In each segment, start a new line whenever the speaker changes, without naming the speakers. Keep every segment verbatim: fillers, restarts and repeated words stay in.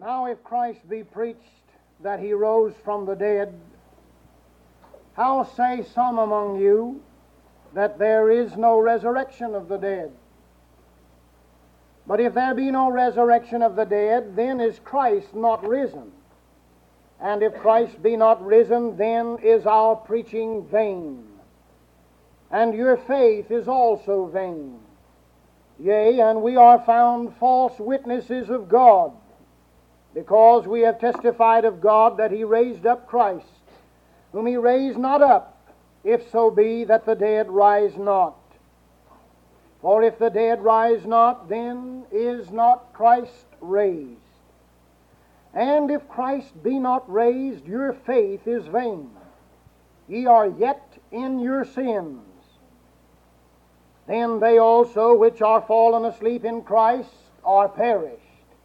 Now if Christ be preached that he rose from the dead, how say some among you that there is no resurrection of the dead? But if there be no resurrection of the dead, then is Christ not risen? And if Christ be not risen, then is our preaching vain, and your faith is also vain. Yea, and we are found false witnesses of God, because we have testified of God that he raised up Christ, whom he raised not up, if so be that the dead rise not. For if the dead rise not, then is not Christ raised. And if Christ be not raised, your faith is vain. Ye are yet in your sins. Then they also which are fallen asleep in Christ are perished.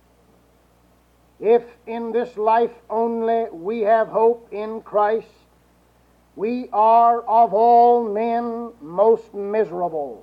If in this life only we have hope in Christ, we are of all men most miserable.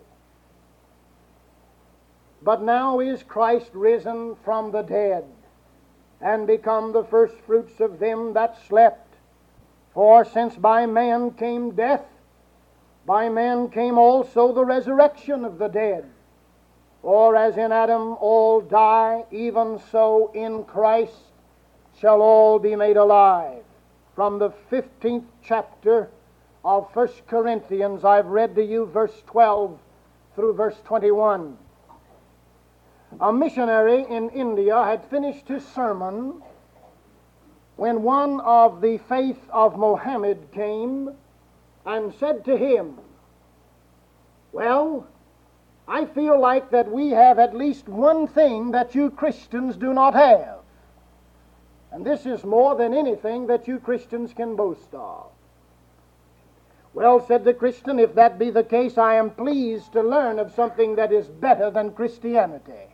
But now is Christ risen from the dead, and become the firstfruits of them that slept. For since by man came death, by man came also the resurrection of the dead. For as in Adam all die, even so in Christ shall all be made alive. From the fifteenth chapter of First Corinthians, I've read to you verse twelve through verse twenty-one. A missionary in India had finished his sermon when one of the faith of Mohammed came and said to him, "Well, I feel like that we have at least one thing that you Christians do not have. And this is more than anything that you Christians can boast of." "Well," said the Christian, "if that be the case, I am pleased to learn of something that is better than Christianity."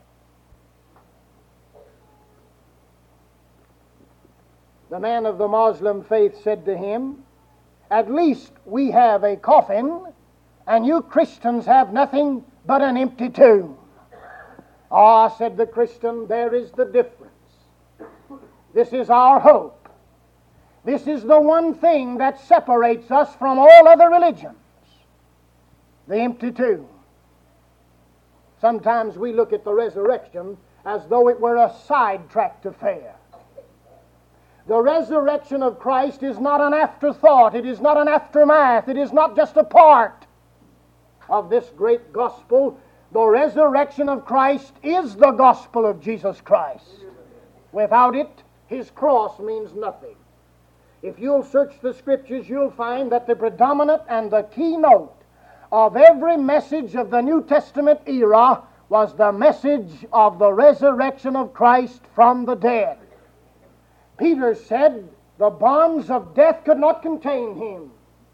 The man of the Muslim faith said to him, "At least we have a coffin, and you Christians have nothing but an empty tomb." "Ah," said the Christian, "there is the difference. This is our hope. This is the one thing that separates us from all other religions, the empty tomb." Sometimes we look at the resurrection as though it were a sidetracked affair. The resurrection of Christ is not an afterthought. It is not an aftermath. It is not just a part of this great gospel. The resurrection of Christ is the gospel of Jesus Christ. Without it, his cross means nothing. If you'll search the Scriptures, you'll find that the predominant and the keynote of every message of the New Testament era was the message of the resurrection of Christ from the dead. Peter said, "The bonds of death could not contain him.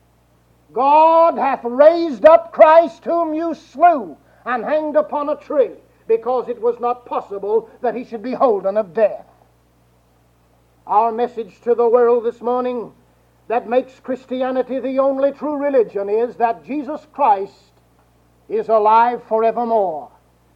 God hath raised up Christ whom you slew and hanged upon a tree, because it was not possible that he should be holden of death." Our message to the world this morning that makes Christianity the only true religion is that Jesus Christ is alive forevermore.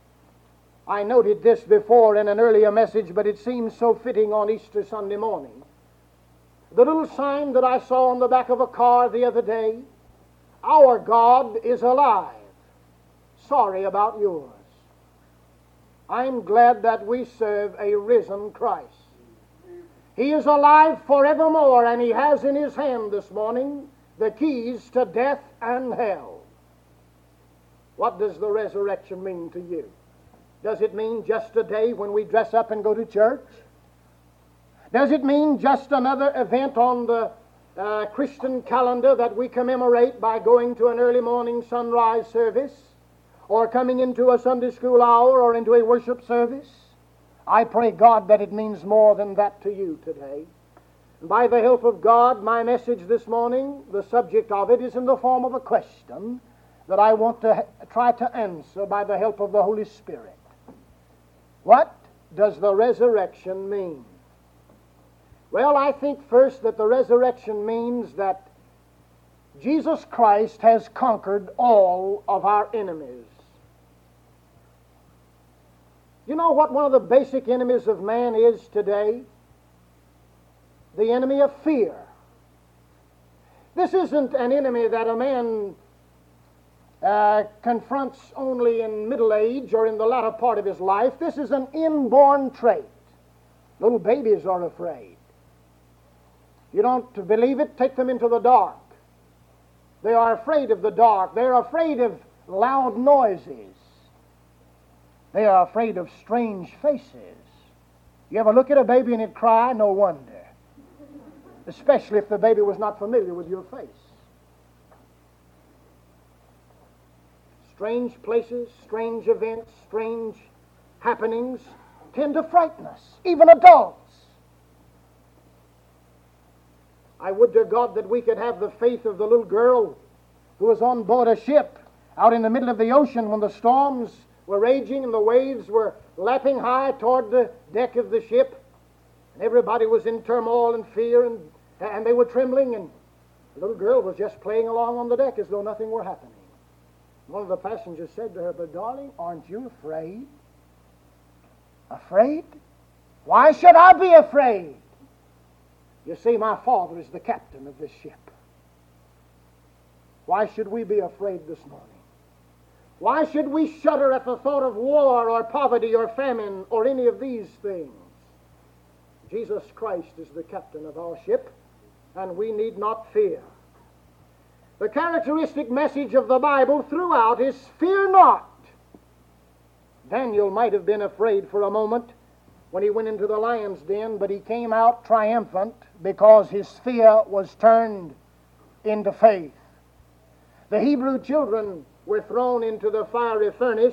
I noted this before in an earlier message, but it seems so fitting on Easter Sunday morning. The little sign that I saw on the back of a car the other day, "Our God is alive. Sorry about yours." I'm glad that we serve a risen Christ. He is alive forevermore, and he has in his hand this morning the keys to death and hell. What does the resurrection mean to you? Does it mean just a day when we dress up and go to church? Does it mean just another event on the uh, Christian calendar that we commemorate by going to an early morning sunrise service, or coming into a Sunday school hour, or into a worship service? I pray God that it means more than that to you today. By the help of God, my message this morning, the subject of it is in the form of a question that I want to ha- try to answer by the help of the Holy Spirit. What does the resurrection mean? Well, I think first that the resurrection means that Jesus Christ has conquered all of our enemies. You know what one of the basic enemies of man is today? The enemy of fear. This isn't an enemy that a man uh, confronts only in middle age or in the latter part of his life. This is an inborn trait. Little babies are afraid. You don't believe it? Take them into the dark. They are afraid of the dark. They are afraid of loud noises. They are afraid of strange faces. You ever look at a baby and it cry? No wonder. Especially if the baby was not familiar with your face. Strange places, strange events, strange happenings tend to frighten us, even adults. I would to God that we could have the faith of the little girl who was on board a ship out in the middle of the ocean when the storms were raging and the waves were lapping high toward the deck of the ship. And everybody was in turmoil and fear, and, and they were trembling, and the little girl was just playing along on the deck as though nothing were happening. One of the passengers said to her, "But darling, aren't you afraid?" Afraid? Why should I be afraid? You see, my Father is the captain of this ship. Why should we be afraid this morning? Why should we shudder at the thought of war or poverty or famine or any of these things? Jesus Christ is the captain of our ship, and we need not fear. The characteristic message of the Bible throughout is fear not. Daniel might have been afraid for a moment when he went into the lion's den, but he came out triumphant because his fear was turned into faith. The Hebrew children were thrown into the fiery furnace.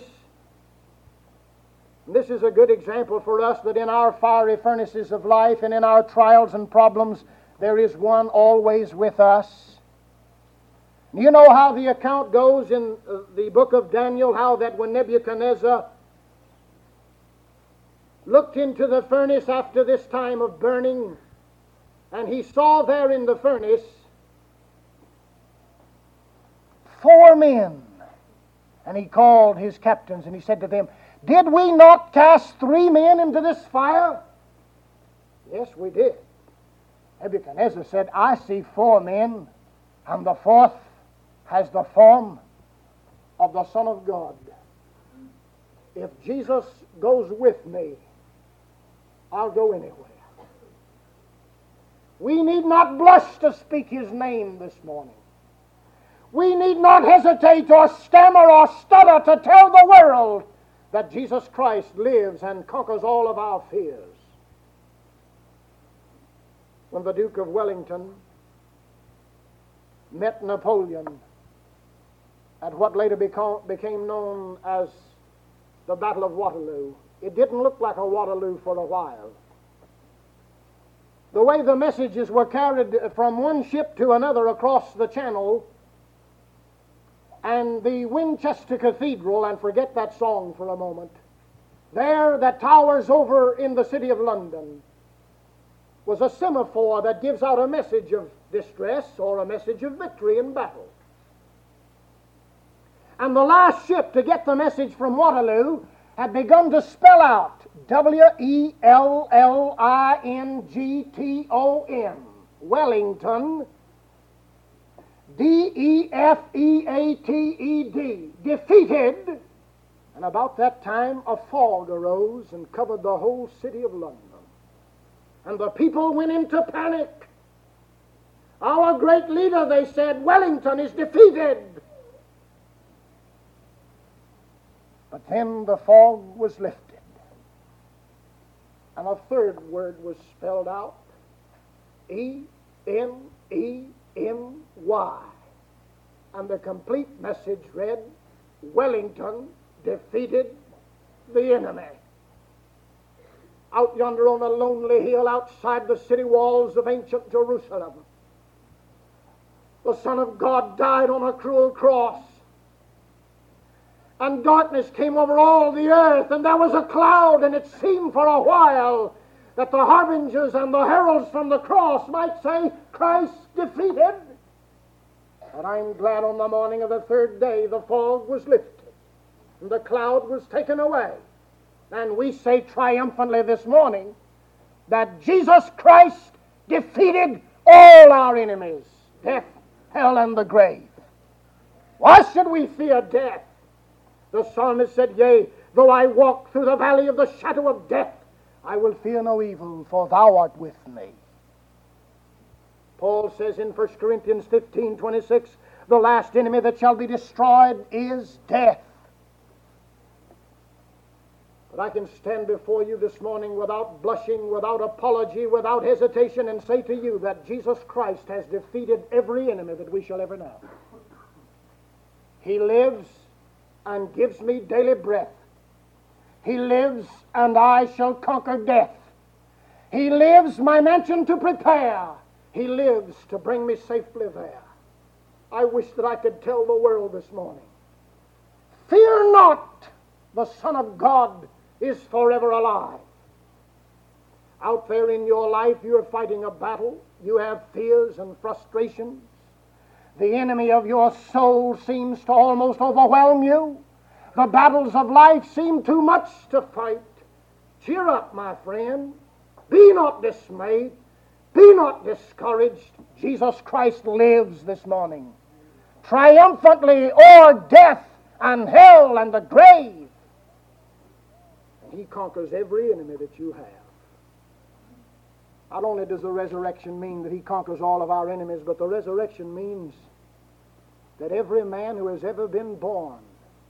And this is a good example for us that in our fiery furnaces of life and in our trials and problems, there is one always with us. You know how the account goes in the book of Daniel, how that when Nebuchadnezzar looked into the furnace after this time of burning, and he saw there in the furnace four men. And he called his captains and he said to them, "Did we not cast three men into this fire?" "Yes, we did." Nebuchadnezzar said, "I see four men, and the fourth has the form of the Son of God. If Jesus goes with me, I'll go anywhere." We need not blush to speak his name this morning. We need not hesitate or stammer or stutter to tell the world that Jesus Christ lives and conquers all of our fears. When the Duke of Wellington met Napoleon at what later become, became known as the Battle of Waterloo, it didn't look like a Waterloo for a while. The way the messages were carried from one ship to another across the channel, and the Winchester Cathedral, and forget that song for a moment, there that towers over in the city of London, was a semaphore that gives out a message of distress or a message of victory in battle. And the last ship to get the message from Waterloo had begun to spell out W E L L I N G T O N, Wellington, D E F E A T E D, defeated. And about that time a fog arose and covered the whole city of London. And the people went into panic. "Our great leader," they said, "Wellington is defeated." But then the fog was lifted, and a third word was spelled out, E N E N Y. And the complete message read, "Wellington defeated the enemy." Out yonder on a lonely hill outside the city walls of ancient Jerusalem, the Son of God died on a cruel cross. And darkness came over all the earth, and there was a cloud, and it seemed for a while that the harbingers and the heralds from the cross might say, "Christ defeated." But I'm glad on the morning of the third day the fog was lifted, and the cloud was taken away, And we say triumphantly this morning that Jesus Christ defeated all our enemies, death, hell, and the grave. Why should we fear death? The psalmist said, yea, though I walk through the valley of the shadow of death, I will fear no evil, for thou art with me. Paul says in First Corinthians fifteen twenty-six, the last enemy that shall be destroyed is death. But I can stand before you this morning without blushing, without apology, without hesitation, and say to you that Jesus Christ has defeated every enemy that we shall ever know. He lives and gives me daily breath. He lives, and I shall conquer death. He lives my mansion to prepare. He lives to bring me safely there. I wish that I could tell the world this morning, fear not, the Son of God is forever alive. Out there in your life, you're fighting a battle. You have fears and frustrations. The enemy of your soul seems to almost overwhelm you. The battles of life seem too much to fight. Cheer up, my friend. Be not dismayed. Be not discouraged. Jesus Christ lives this morning, triumphantly o'er death and hell and the grave. And He conquers every enemy that you have. Not only does the resurrection mean that He conquers all of our enemies, but the resurrection means that every man who has ever been born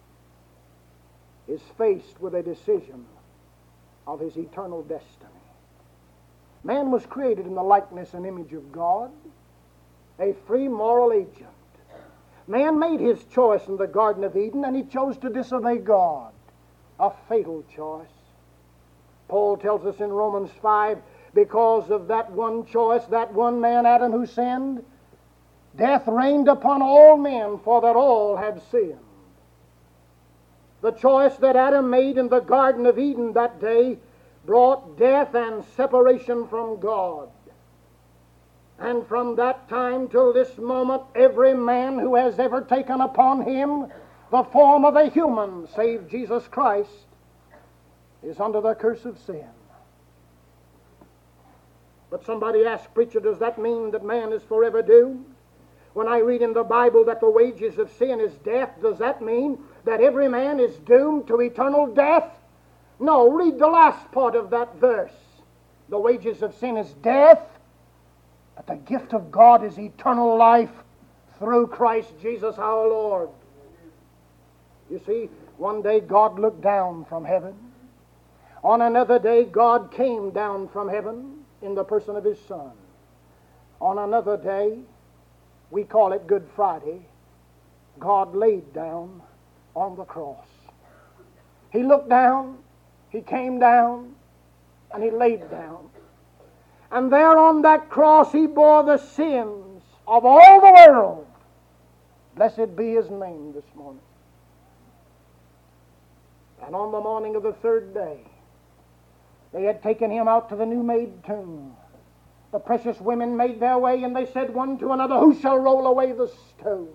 is faced with a decision of his eternal destiny. Man was created in the likeness and image of God, a free moral agent. Man made his choice in the Garden of Eden, and he chose to disobey God, a fatal choice. Paul tells us in Romans five, because of that one choice, that one man, Adam, who sinned, death reigned upon all men, for that all had sinned. The choice that Adam made in the Garden of Eden that day brought death and separation from God. And from that time till this moment, every man who has ever taken upon him the form of a human, save Jesus Christ, is under the curse of sin. But somebody asked, preacher, does that mean that man is forever doomed? When I read in the Bible that the wages of sin is death, does that mean that every man is doomed to eternal death? No, read the last part of that verse. The wages of sin is death, but the gift of God is eternal life through Christ Jesus our Lord. You see, one day God looked down from heaven. On another day, God came down from heaven in the person of His Son. On another day, we call it Good Friday, God laid down on the cross. He looked down, He came down, and He laid down. And there on that cross He bore the sins of all the world. Blessed be His name this morning. And on the morning of the third day, they had taken Him out to the new-made tomb. The precious women made their way, and they said one to another, who shall roll away the stone?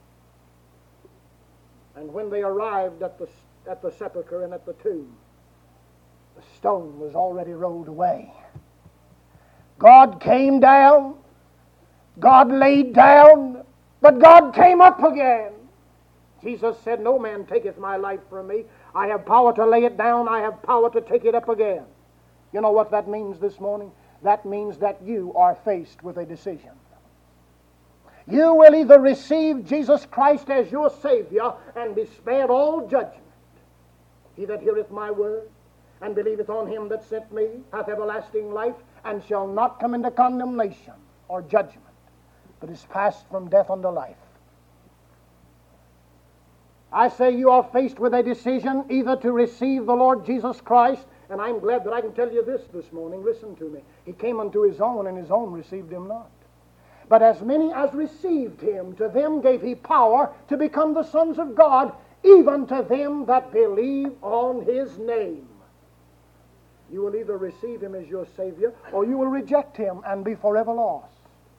And when they arrived at the, at the sepulchre and at the tomb, the stone was already rolled away. God came down, God laid down, but God came up again. Jesus said, no man taketh my life from me. I have power to lay it down, I have power to take it up again. You know what that means this morning? That means that you are faced with a decision. You will either receive Jesus Christ as your Savior and be spared all judgment. He that heareth my word and believeth on Him that sent me hath everlasting life, and shall not come into condemnation or judgment, but is passed from death unto life. I say you are faced with a decision either to receive the Lord Jesus Christ, and I'm glad that I can tell you this this morning. Listen to me. He came unto His own, and His own received Him not. But as many as received Him, to them gave He power to become the sons of God, even to them that believe on His name. You will either receive Him as your Savior, or you will reject Him and be forever lost.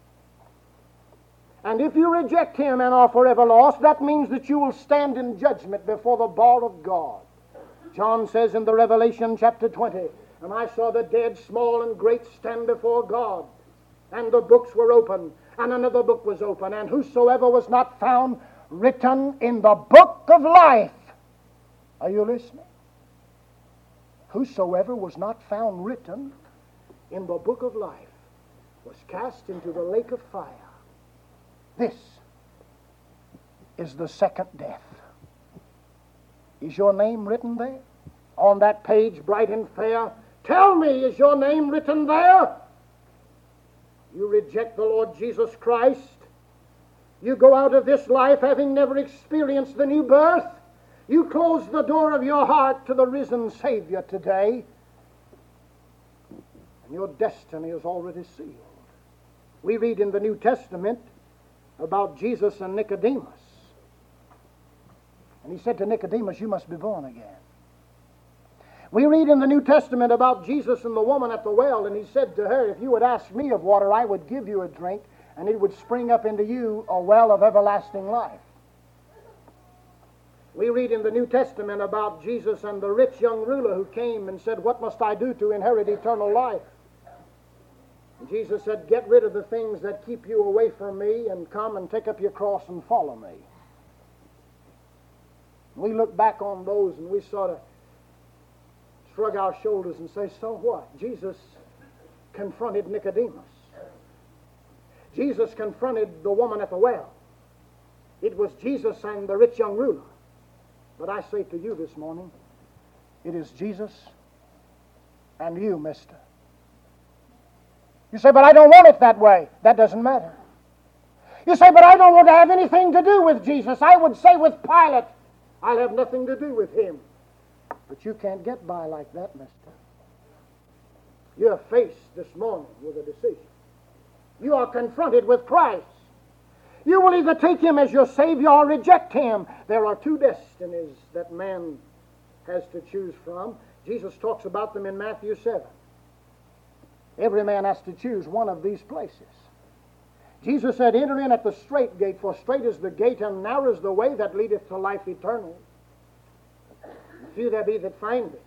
And if you reject Him and are forever lost, that means that you will stand in judgment before the bar of God. John says in the Revelation chapter twenty, and I saw the dead, small and great, stand before God, and the books were open, and another book was open, and whosoever was not found written in the book of life. Are you listening? Whosoever was not found written in the book of life was cast into the lake of fire. This is the second death. Is your name written there? On that page, bright and fair, tell me, is your name written there? You reject the Lord Jesus Christ. You go out of this life having never experienced the new birth. You close the door of your heart to the risen Savior today. And your destiny is already sealed. We read in the New Testament about Jesus and Nicodemus. And he said to Nicodemus, you must be born again. We read in the New Testament about Jesus and the woman at the well, and he said to her, if you would ask me of water, I would give you a drink, and it would spring up into you a well of everlasting life. We read in the New Testament about Jesus and the rich young ruler who came and said, what must I do to inherit eternal life? And Jesus said, get rid of the things that keep you away from me and come and take up your cross and follow me. We look back on those and we sort of shrug our shoulders and say, so what? Jesus confronted Nicodemus. Jesus confronted the woman at the well. It was Jesus and the rich young ruler. But I say to you this morning, it is Jesus and you, mister. You say, but I don't want it that way. That doesn't matter. You say, but I don't want to have anything to do with Jesus. I would say with Pilate, I'll have nothing to do with him. But you can't get by like that, mister. You're faced this morning with a decision. You are confronted with Christ. You will either take him as your Savior or reject him. There are two destinies that man has to choose from. Jesus talks about them in Matthew seven. Every man has to choose one of these places. Jesus said, enter in at the strait gate, for strait is the gate and narrow is the way that leadeth to life eternal. Few there be that find it.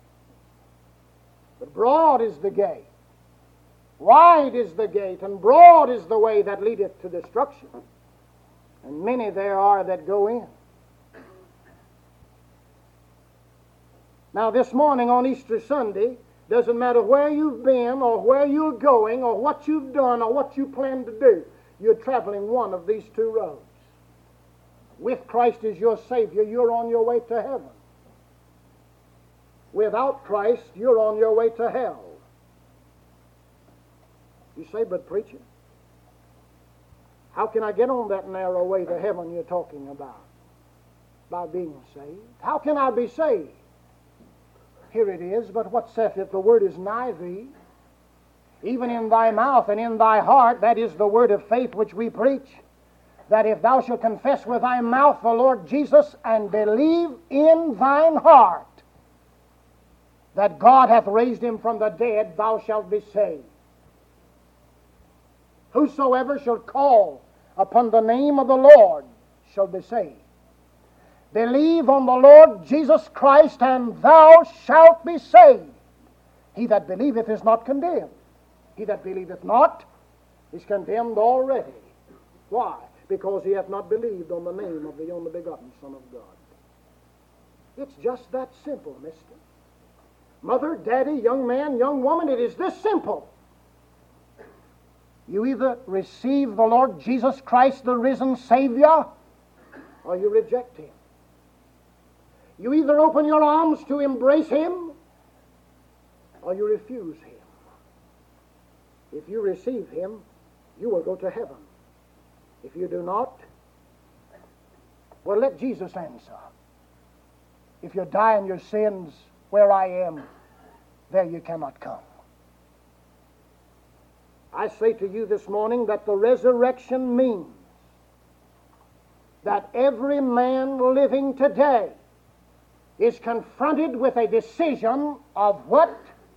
But broad is the gate, wide is the gate, and broad is the way that leadeth to destruction. And many there are that go in. Now this morning on Easter Sunday, doesn't matter where you've been or where you're going or what you've done or what you plan to do, you're traveling one of these two roads. With Christ as your Savior, you're on your way to heaven. Without Christ, you're on your way to hell. You say, but preacher, how can I get on that narrow way to heaven you're talking about? By being saved. How can I be saved? Here it is, but what saith it? The word is nigh thee, even in thy mouth and in thy heart. That is the word of faith which we preach. That if thou shalt confess with thy mouth the Lord Jesus and believe in thine heart that God hath raised him from the dead, thou shalt be saved. Whosoever shall call upon the name of the Lord shall be saved. Believe on the Lord Jesus Christ, and thou shalt be saved. He that believeth is not condemned. He that believeth not is condemned already. Why? Because he hath not believed on the name of the only begotten Son of God. It's just that simple, mister. Mother, daddy, young man, young woman, it is this simple. You either receive the Lord Jesus Christ, the risen Savior, or you reject him. You either open your arms to embrace him, or you refuse him. If you receive him, you will go to heaven. If you do not, well, let Jesus answer. If you die in your sins, where I am, there you cannot come. I say to you this morning that the resurrection means that every man living today is confronted with a decision of what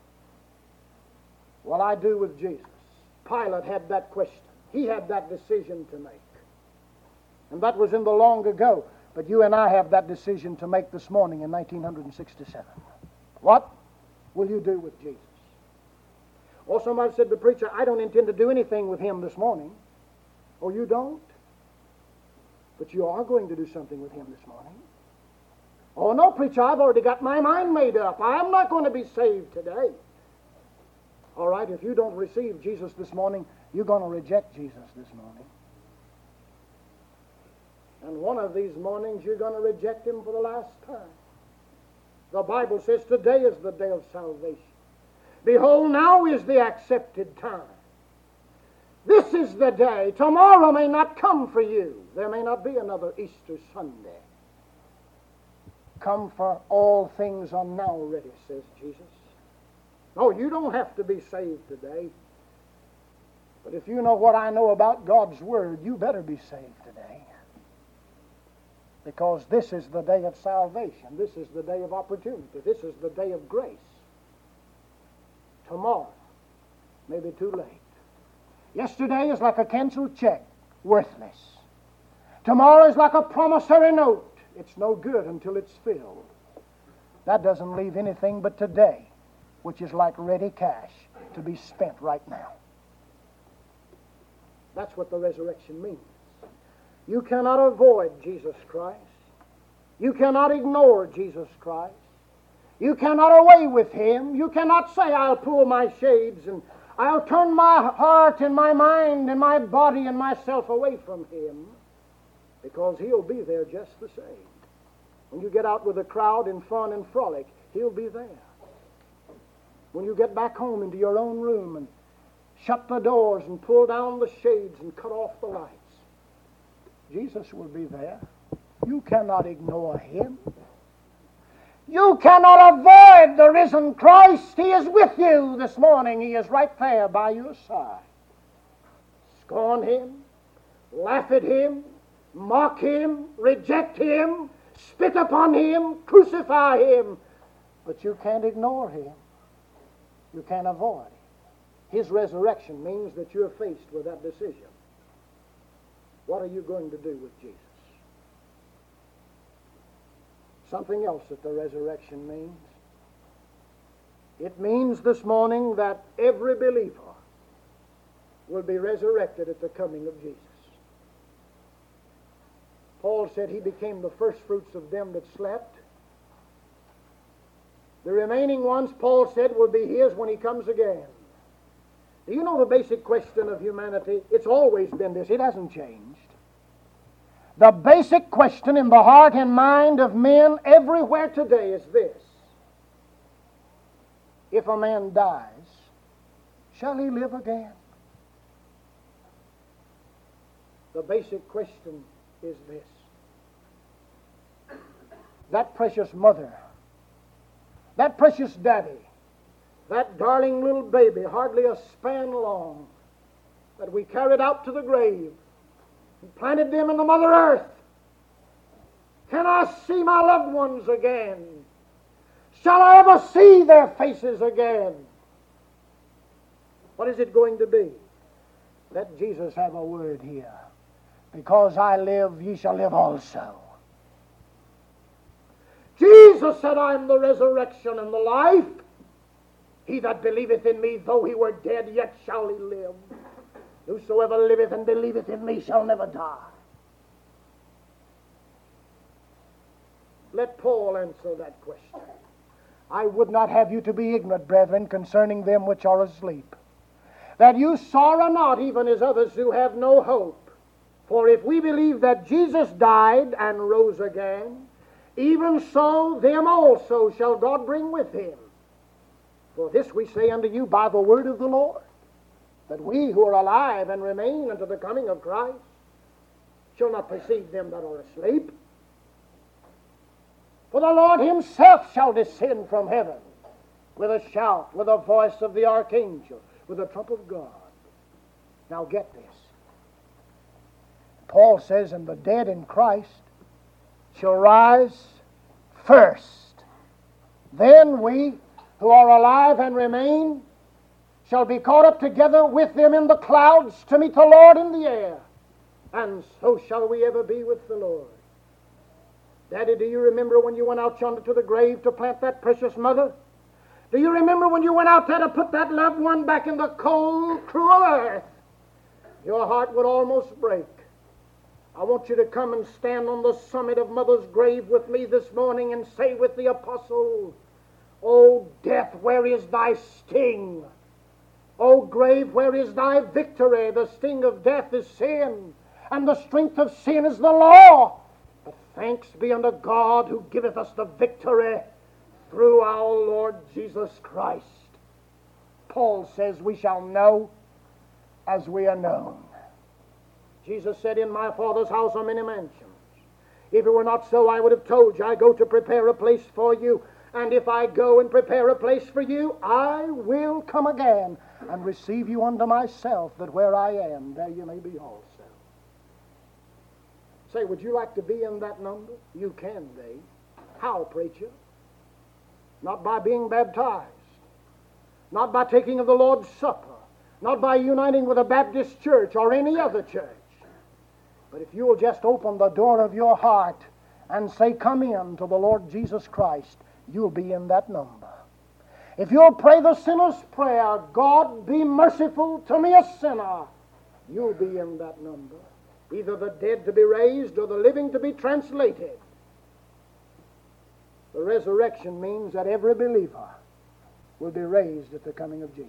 will I do with Jesus? Pilate had that question. He had that decision to make. And that was in the long ago. But you and I have that decision to make this morning in nineteen sixty-seven. What will you do with Jesus? Or somebody said to the preacher, I don't intend to do anything with him this morning. Oh, you don't? But you are going to do something with him this morning. Oh, no, preacher, I've already got my mind made up. I'm not going to be saved today. All right, if you don't receive Jesus this morning, you're going to reject Jesus this morning. And one of these mornings, you're going to reject him for the last time. The Bible says today is the day of salvation. Behold, now is the accepted time. This is the day. Tomorrow may not come for you. There may not be another Easter Sunday. Come, for all things are now ready, says Jesus. No, you don't have to be saved today. But if you know what I know about God's Word, you better be saved today. Because this is the day of salvation. This is the day of opportunity. This is the day of grace. Tomorrow may be too late. Yesterday is like a canceled check, worthless. Tomorrow is like a promissory note. It's no good until it's filled. That doesn't leave anything but today, which is like ready cash to be spent right now. That's what the resurrection means. You cannot avoid Jesus Christ. You cannot ignore Jesus Christ. You cannot away with him. You cannot say, I'll pull my shades and I'll turn my heart and my mind and my body and myself away from him, because he'll be there just the same. When you get out with a crowd in fun and frolic, he'll be there. When you get back home into your own room and shut the doors and pull down the shades and cut off the lights, Jesus will be there. You cannot ignore him. You cannot avoid the risen Christ. He is with you this morning. He is right there by your side. Scorn him, laugh at him, mock him, reject him, spit upon him, crucify him. But you can't ignore him. You can't avoid him. His resurrection means that you're faced with that decision. What are you going to do with Jesus? Something else that the resurrection means. It means this morning that every believer will be resurrected at the coming of Jesus. Paul said he became the first fruits of them that slept. The remaining ones, Paul said, will be his when he comes again. Do you know the basic question of humanity? It's always been this. It hasn't changed. The basic question in the heart and mind of men everywhere today is this: if a man dies, shall he live again? The basic question is this. That precious mother, that precious daddy, that darling little baby, hardly a span long, that we carried out to the grave and planted them in the Mother Earth. Can I see my loved ones again? Shall I ever see their faces again? What is it going to be? Let Jesus have a word here. Because I live, ye shall live also. Jesus said, I am the resurrection and the life. He that believeth in me, though he were dead, yet shall he live. Whosoever liveth and believeth in me shall never die. Let Paul answer that question. I would not have you to be ignorant, brethren, concerning them which are asleep, that you sorrow not, even as others who have no hope. For if we believe that Jesus died and rose again, even so them also shall God bring with him. For this we say unto you by the word of the Lord, that we who are alive and remain unto the coming of Christ shall not precede them that are asleep. For the Lord himself shall descend from heaven with a shout, with a voice of the archangel, with the trump of God. Now get this. Paul says, and the dead in Christ shall rise first. Then we who are alive and remain shall be caught up together with them in the clouds to meet the Lord in the air. And so shall we ever be with the Lord. Daddy, do you remember when you went out yonder to the grave to plant that precious mother? Do you remember when you went out there to put that loved one back in the cold, cruel earth? Your heart would almost break. I want you to come and stand on the summit of Mother's grave with me this morning and say with the apostle, O death, where is thy sting? O grave, where is thy victory? The sting of death is sin, and the strength of sin is the law. But thanks be unto God who giveth us the victory through our Lord Jesus Christ. Paul says we shall know as we are known. Jesus said, in my Father's house are many mansions. If it were not so, I would have told you, I go to prepare a place for you. And if I go and prepare a place for you, I will come again and receive you unto myself, that where I am, there you may be also. Say, would you like to be in that number? You can be. How, preacher? Not by being baptized. Not by taking of the Lord's Supper. Not by uniting with a Baptist church or any other church. But if you will just open the door of your heart and say, come in to the Lord Jesus Christ, you'll be in that number. If you'll pray the sinner's prayer, God be merciful to me a sinner, you'll be in that number. Either the dead to be raised or the living to be translated. The resurrection means that every believer will be raised at the coming of Jesus.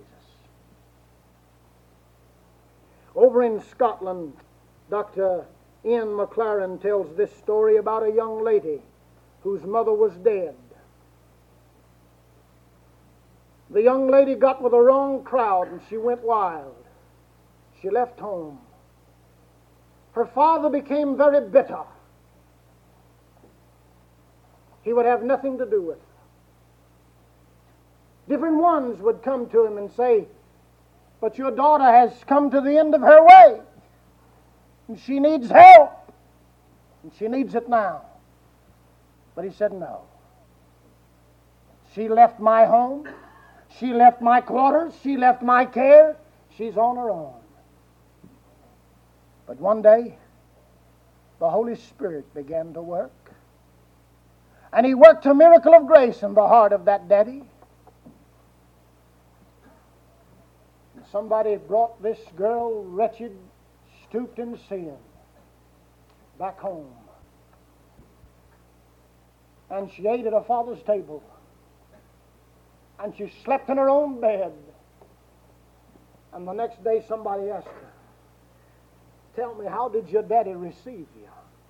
Over in Scotland, Doctor Ian McLaren tells this story about a young lady whose mother was dead. The young lady got with the wrong crowd and she went wild. She left home. Her father became very bitter. He would have nothing to do with her. Different ones would come to him and say, but your daughter has come to the end of her way, and she needs help, and she needs it now. But he said, no. She left my home. She left my quarters. She left my care. She's on her own. But one day, the Holy Spirit began to work. And he worked a miracle of grace in the heart of that daddy. And somebody brought this girl, wretched, stooped in sin, back home. And she ate at her father's table. And she slept in her own bed. And the next day somebody asked her, tell me, how did your daddy receive you?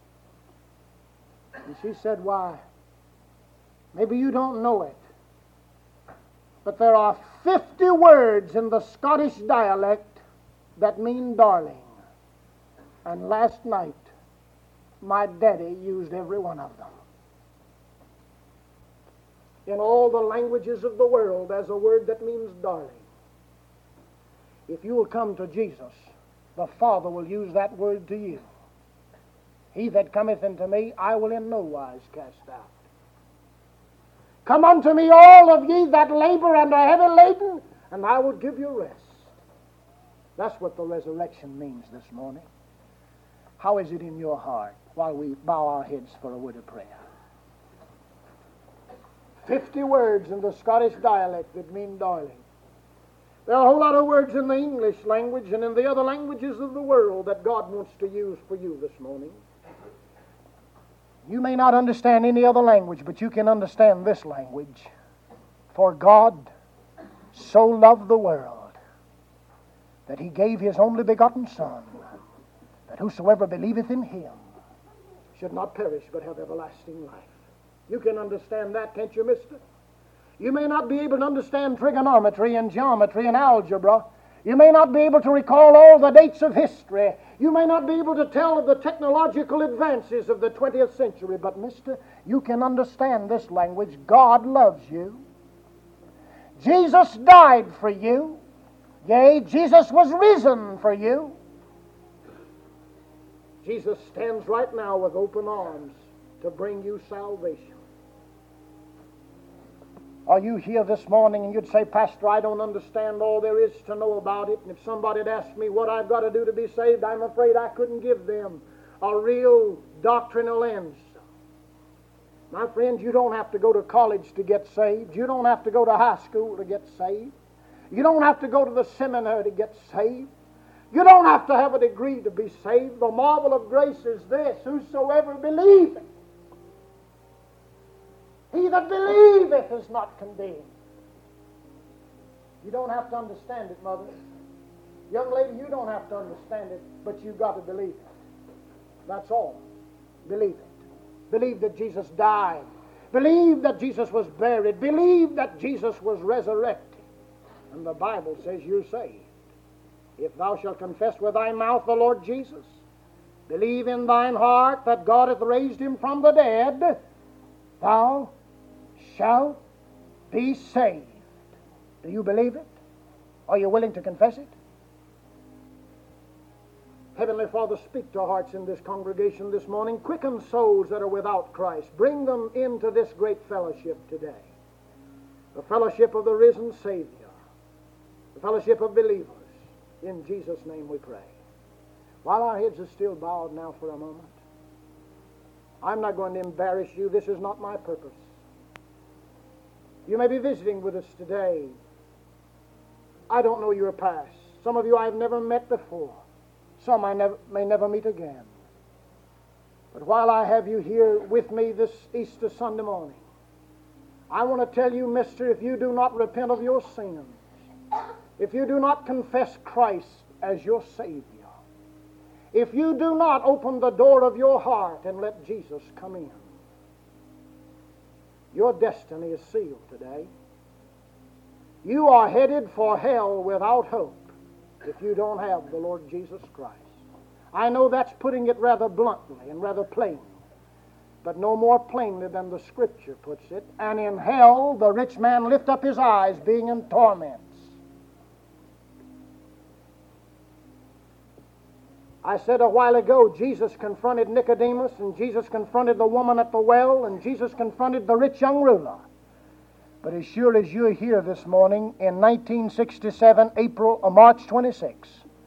And she said, why, maybe you don't know it, but there are fifty words in the Scottish dialect that mean darling. And last night, my daddy used every one of them. In all the languages of the world, there's a word that means darling. If you will come to Jesus, the Father will use that word to you. He that cometh unto me, I will in no wise cast out. Come unto me, all of ye that labor and are heavy laden, and I will give you rest. That's what the resurrection means this morning. How is it in your heart while we bow our heads for a word of prayer? Fifty words in the Scottish dialect that mean darling. There are a whole lot of words in the English language and in the other languages of the world that God wants to use for you this morning. You may not understand any other language, but you can understand this language. For God so loved the world that he gave his only begotten Son, that whosoever believeth in him should not perish but have everlasting life. You can understand that, can't you, mister? You may not be able to understand trigonometry and geometry and algebra. You may not be able to recall all the dates of history. You may not be able to tell of the technological advances of the twentieth century. But, mister, you can understand this language. God loves you. Jesus died for you. Yea, Jesus was risen for you. Jesus stands right now with open arms to bring you salvation. Are you here this morning and you'd say, Pastor, I don't understand all there is to know about it, and if somebody had asked me what I've got to do to be saved, I'm afraid I couldn't give them a real doctrinal answer. My friends, you don't have to go to college to get saved. You don't have to go to high school to get saved. You don't have to go to the seminary to get saved. You don't have to have a degree to be saved. The marvel of grace is this: whosoever believeth, he that believeth is not condemned. You don't have to understand it, mother. Young lady, you don't have to understand it, but you've got to believe it. That's all. Believe it. Believe that Jesus died. Believe that Jesus was buried. Believe that Jesus was resurrected. And the Bible says you're saved. If thou shalt confess with thy mouth the Lord Jesus, believe in thine heart that God hath raised him from the dead, thou shalt be saved. Do you believe it? Are you willing to confess it? Heavenly Father, speak to hearts in this congregation this morning. Quicken souls that are without Christ. Bring them into this great fellowship today. The fellowship of the risen Savior. The fellowship of believers. In Jesus' name we pray. While our heads are still bowed now for a moment, I'm not going to embarrass you. This is not my purpose. You may be visiting with us today. I don't know your past. Some of you I've never met before. Some I never, may never meet again. But while I have you here with me this Easter Sunday morning, I want to tell you, mister, if you do not repent of your sins, if you do not confess Christ as your Savior, if you do not open the door of your heart and let Jesus come in, your destiny is sealed today. You are headed for hell without hope if you don't have the Lord Jesus Christ. I know that's putting it rather bluntly and rather plainly, but no more plainly than the Scripture puts it. And in hell the rich man lift up his eyes, being in torments. I said a while ago, Jesus confronted Nicodemus, and Jesus confronted the woman at the well, and Jesus confronted the rich young ruler. But as sure as you're here this morning in nineteen sixty-seven, April or March twenty-sixth,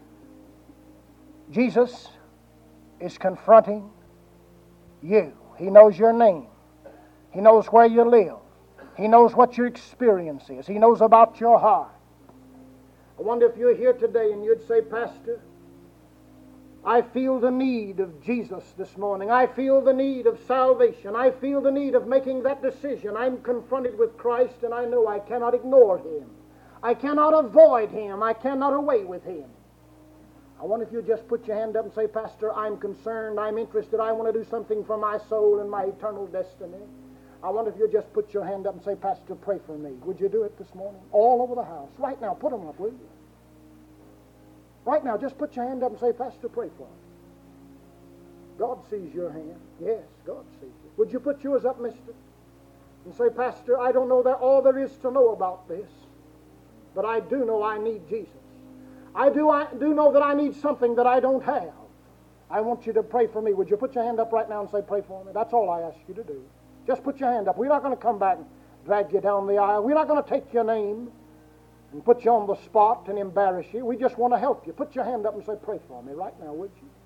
Jesus is confronting you. He knows your name. He knows where you live. He knows what your experience is. He knows about your heart. I wonder if you're here today and you'd say, Pastor, I feel the need of Jesus this morning. I feel the need of salvation. I feel the need of making that decision. I'm confronted with Christ, and I know I cannot ignore Him. I cannot avoid Him. I cannot away with Him. I wonder if you just put your hand up and say, Pastor, I'm concerned. I'm interested. I want to do something for my soul and my eternal destiny. I wonder if you just put your hand up and say, Pastor, pray for me. Would you do it this morning? All over the house. Right now, put them up, will you? Right now, just put your hand up and say, Pastor, pray for me. God sees your hand. Yes, God sees it. Would you put yours up, mister? And say, Pastor, I don't know that all there is to know about this, but I do know I need Jesus. I do, I do know that I need something that I don't have. I want you to pray for me. Would you put your hand up right now and say, pray for me? That's all I ask you to do. Just put your hand up. We're not going to come back and drag you down the aisle. We're not going to take your name and put you on the spot and embarrass you. We just want to help you. Put your hand up and say, pray for me right now, would you?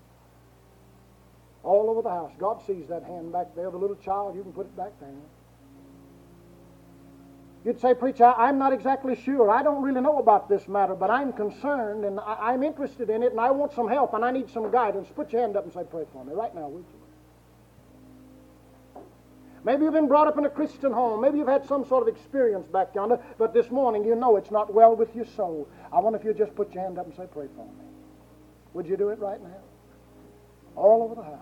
All over the house. God sees that hand back there. The little child, you can put it back down. You'd say, preacher, I'm not exactly sure. I don't really know about this matter, but I'm concerned and I, I'm interested in it and I want some help and I need some guidance. Put your hand up and say, pray for me right now, would you? Maybe you've been brought up in a Christian home. Maybe you've had some sort of experience back yonder, but this morning you know it's not well with your soul. I wonder if you just put your hand up and say, pray for me. Would you do it right now? All over the house.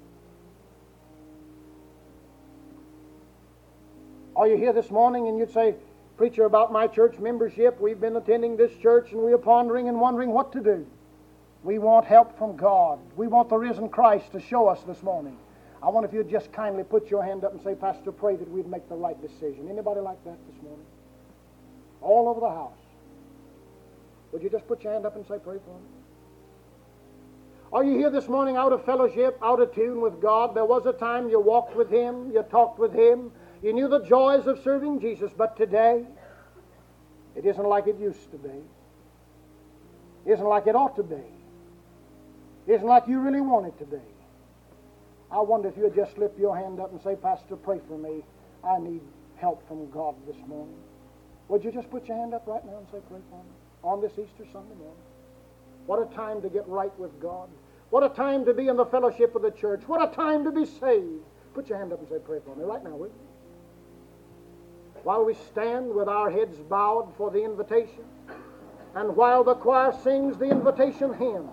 Are you here this morning and you'd say, preacher, about my church membership, we've been attending this church and we're pondering and wondering what to do. We want help from God. We want the risen Christ to show us this morning. I wonder if you'd just kindly put your hand up and say, Pastor, pray that we'd make the right decision. Anybody like that this morning? All over the house. Would you just put your hand up and say, pray for me? Are you here this morning out of fellowship, out of tune with God? There was a time you walked with Him, you talked with Him, you knew the joys of serving Jesus, but today, it isn't like it used to be. It isn't like it ought to be. It isn't like you really want it to be. I wonder if you'd just slip your hand up and say, Pastor, pray for me. I need help from God this morning. Would you just put your hand up right now and say, pray for me? On this Easter Sunday morning. What a time to get right with God. What a time to be in the fellowship of the church. What a time to be saved. Put your hand up and say, pray for me right now, will you? While we stand with our heads bowed for the invitation, and while the choir sings the invitation hymn,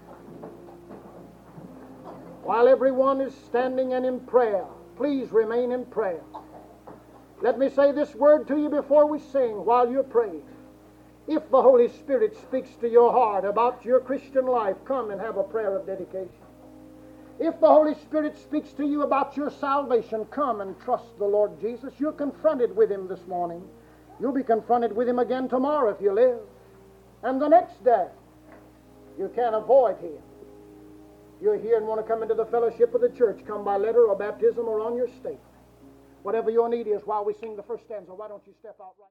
while everyone is standing and in prayer, please remain in prayer. Let me say this word to you before we sing while you're praying. If the Holy Spirit speaks to your heart about your Christian life, come and have a prayer of dedication. If the Holy Spirit speaks to you about your salvation, come and trust the Lord Jesus. You're confronted with Him this morning. You'll be confronted with Him again tomorrow if you live. And the next day, you can't avoid Him. You're here and want to come into the fellowship of the church, come by letter or baptism or on your statement. Whatever your need is while we sing the first stanza, why don't you step out right now?